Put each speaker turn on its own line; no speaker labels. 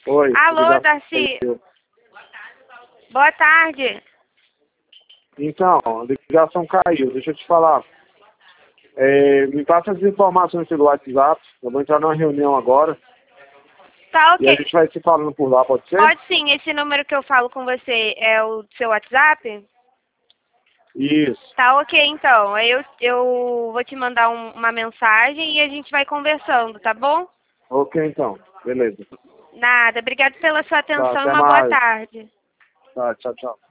Oi.
Alô, Darcy. Boa tarde.
Então, a ligação caiu. Deixa eu te falar. Me passa as informações pelo WhatsApp. Eu vou entrar numa reunião agora.
Tá
E a
ok.
gente vai se falando por lá, pode ser?
Pode sim. Esse número que eu falo com você é o seu WhatsApp?
Isso.
Tá ok, então. Aí eu vou te mandar uma mensagem e a gente vai conversando, tá bom?
Ok, então. Beleza.
Nada. Obrigada pela sua
Tá,
atenção e
até
uma boa
mais.
tarde.
Tá, tchau, tchau.